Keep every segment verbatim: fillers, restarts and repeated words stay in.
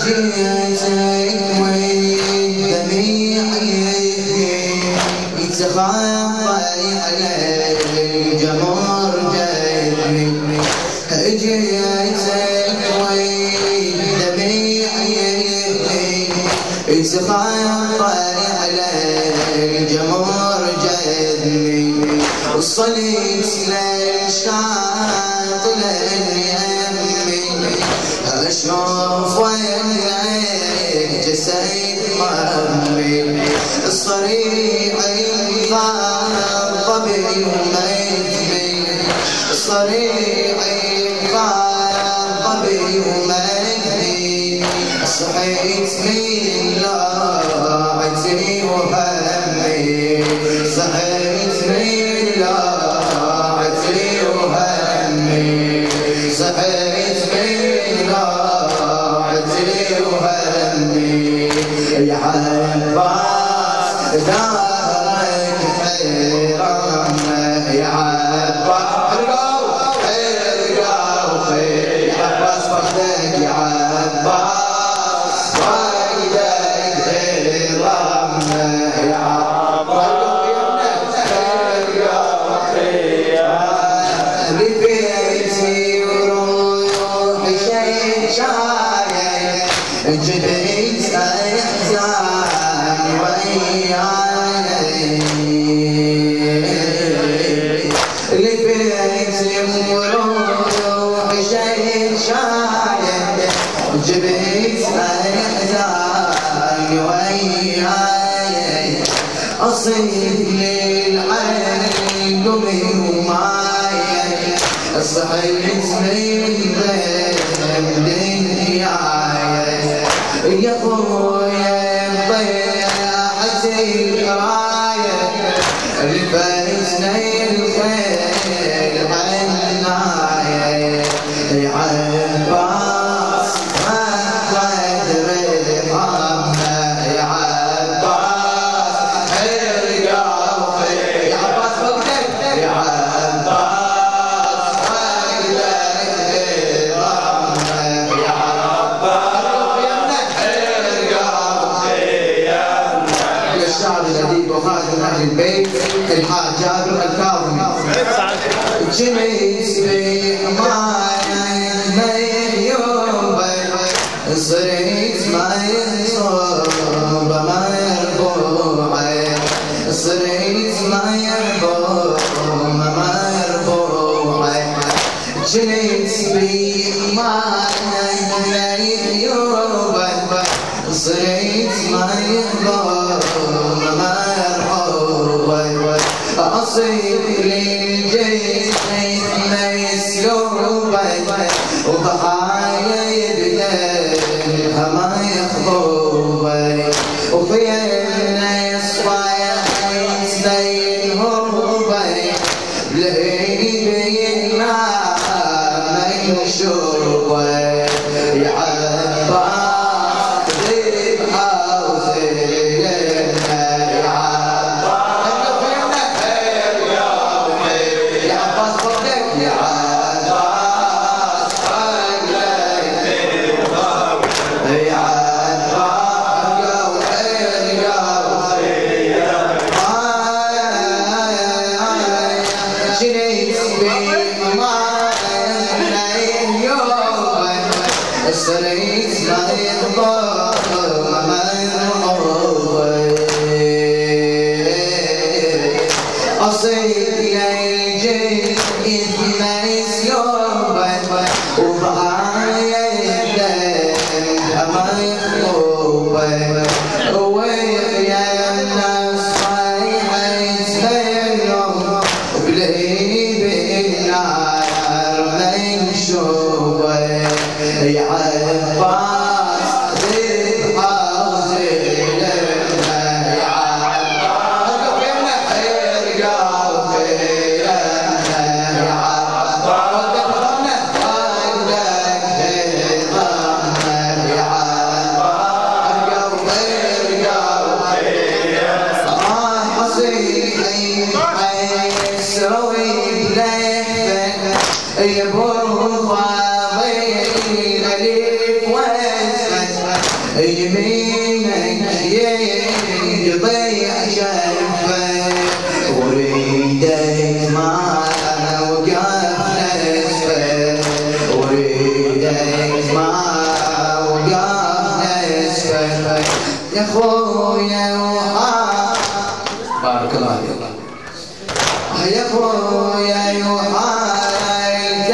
جيتك ودميعي يتخطى على الجمر جدني جيتك ودميعي يتخطى على الجمر جدني وصلت للشاطئ اليمي اشوف وينك جسد مامي الصريع انضب يوميتني الصريع انضب يوميتني صحيت من لاعتي وهمي صحيت من لاعتي وهمي صحيت من لاعتي وهمي يا عباس دارك حيران يا عباس ارقوا ارقوا يا عباس فقدك يا عباس جبت احزان وياي لبيت وروح شيء شايد جبت احزان وياي اصيب للعين قمي وماي صحيت من يا خويا ضيعت الرايه لبسنا الخيل عنايه يا عباس ما قدر ارحمنا يا عباس ارجع يا عباس فوقك يا عباس وخادم اهل البيت الحاج جابر الكاظمي جميس بحماية يوبا صريت ما يصوب ما يربوعي صريت ما يربوع ما يربوعي جميس بحماية يوبا صريت ما يربوع أصيب للجيش ما يسلوبك وضحايا يبدأها ما يخضوبك وفي الناس صايحين بينهم وبين لهيبي ما يشوفك يا عباس السريت ما يخضر ما يرضى أصيب للجيل إثنى يسلوبك وضحايا يبدأ ما يخضوبك ويخيا الناس صايحين بينهم بلهيب النار ما ينشوبك يا عباس ذبحة وزينة يا عباس ارقى فينا ارقى فينا يا عباس وقف ضمنا وقف ضمنا يا عباس يمينك يضيع شايفه وريدك ما وقف نسفه وريدك ما وقف نسفه يا خويا وحال بارك الله فيك يا خويا وحال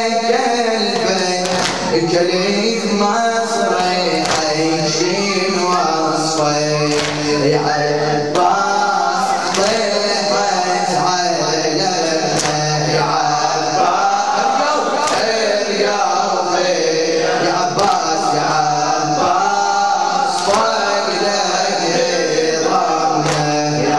قلبك كليف مصري عايشين وصفي يا عباس طيحت على يا عباس يا عباس يا عباس فقدك ضمنا يا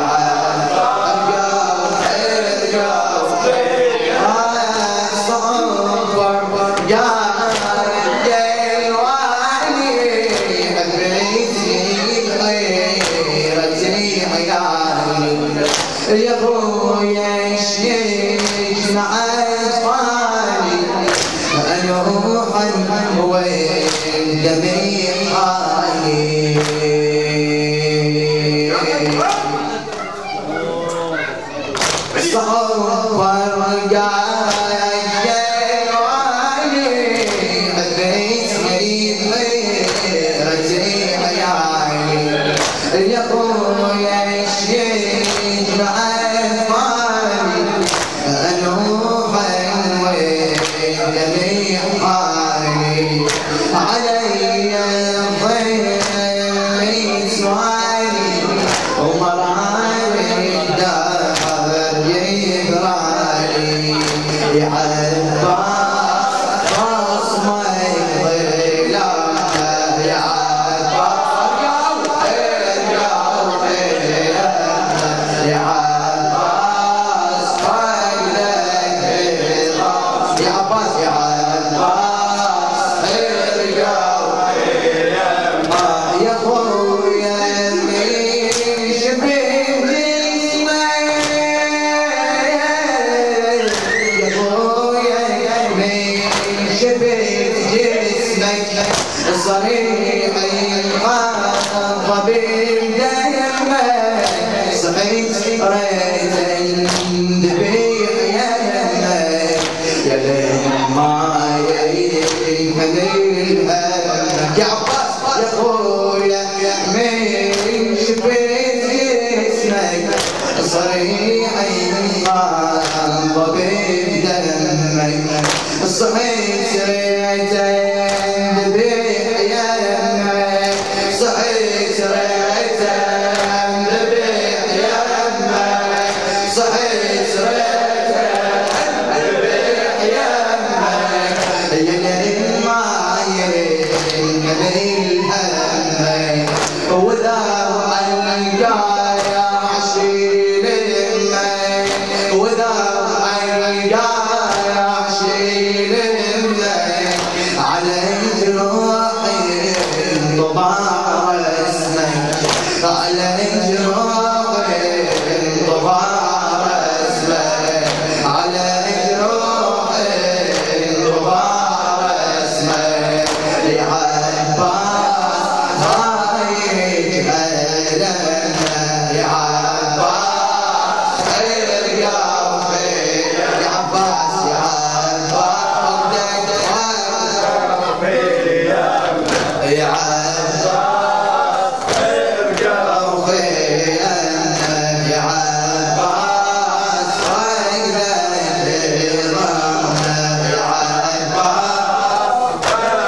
يا خويا يجمع اطفالي انا روحا وين دمي حالي صار ورقاي جوالي بديت غيرتي عيالي يا خويا يجمع اطفالي انا روحا وين دمي حالي علي ضيق سؤالي ومراني الدهر يقرالي يا عباس خصمك ظلامه يا عباس يا عباس فقدك يا عباس يا عباس يا خويا من شبه جسمك يا خويا من شبه جسمك صريح الخاطب بدمك سقيت ريت اندبيح يمك يا لما يهدي همك يا عباس يا خويا من شبيت جسمك صريح الخاطب بدمك صحيت ريت اندبيح يمك صحيت ريت اندبيح يمك صحيت ريت اندبيح يمك يا لما يهدي همك وذا القايا عشير يمك وذا القايا عشير يمك على جروحي انطبع اسمك على جروحي انطبع اسمك على جروحي انطبع اسمك يا عباس هايج ألمنا يا عباس خير قلبي يا عباس يا عباس يا عباس خير قلبي يا عباس خير ضمنا يا عباس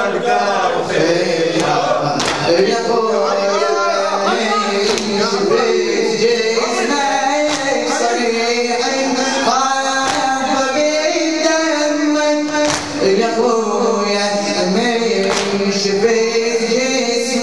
يا خويا من شبيت جسمك صريح خاطب بدمك يا خويا من شبيت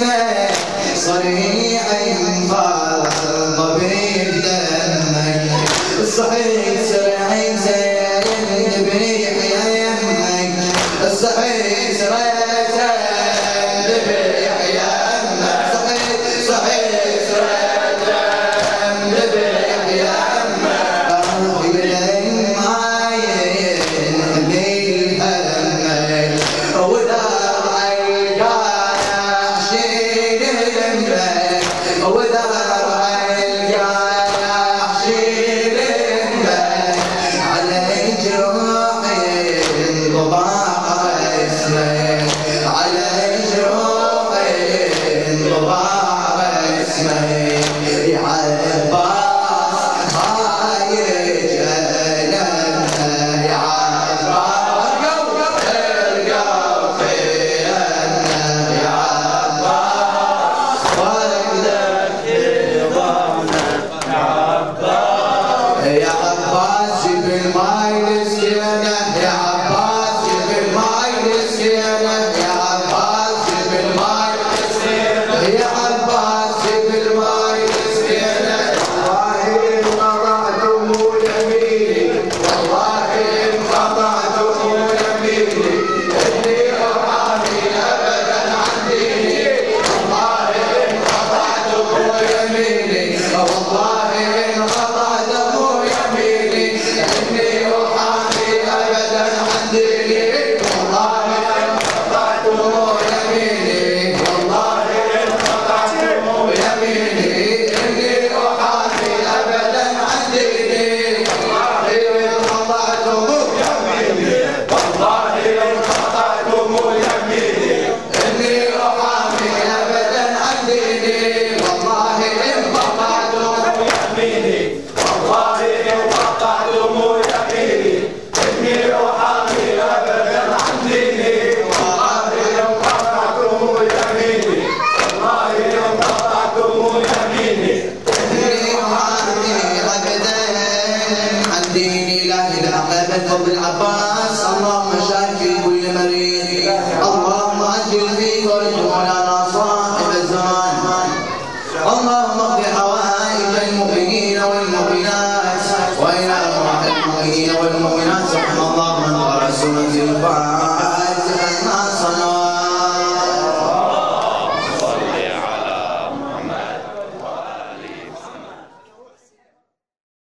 والمؤمنات رحم الله من قرأ سورة الفاتحة.